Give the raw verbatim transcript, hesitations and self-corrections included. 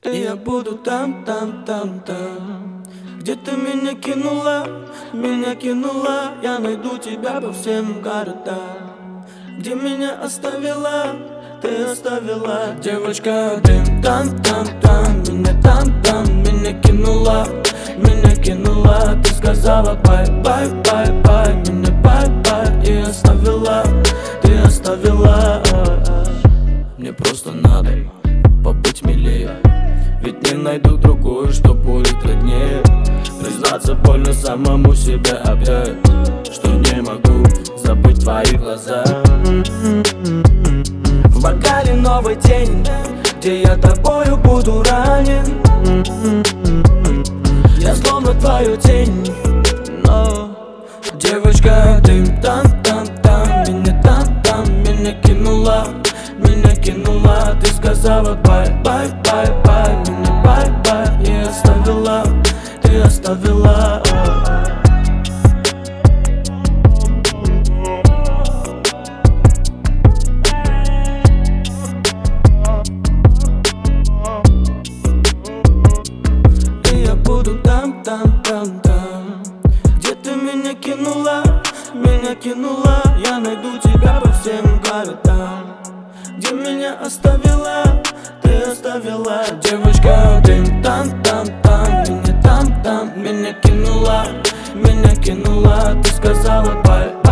И я буду там, там, там, там, где ты меня кинула, меня кинула. Я найду тебя по всем городам, где меня оставила, ты оставила. Девочка, ты там, там, там, меня там, там, меня кинула, меня кинула. Ты сказала бай, бай, бай, бай, меня бай, бай, и оставила, ты оставила. Мне просто надо побыть милее, ведь не найду другую, что будет роднее. Признаться больно самому себе опять, что не могу забыть твои глаза. В бокале новый день, где я тобою буду ранен. Я словно твою тень, но девочка, ты там, там, там, меня там, там, меня кинула, меня кинула. Ты сказала бай, бай, бай, бай, меня бай, бай, и оставила, ты оставила. И я буду там, там, там, там, где ты меня кинула, меня кинула. Я найду тебя по всем городам, где меня оставила, ты оставила. Девочка, ты там, там, там, меня там, там, меня кинула, меня кинула. Ты сказала бай.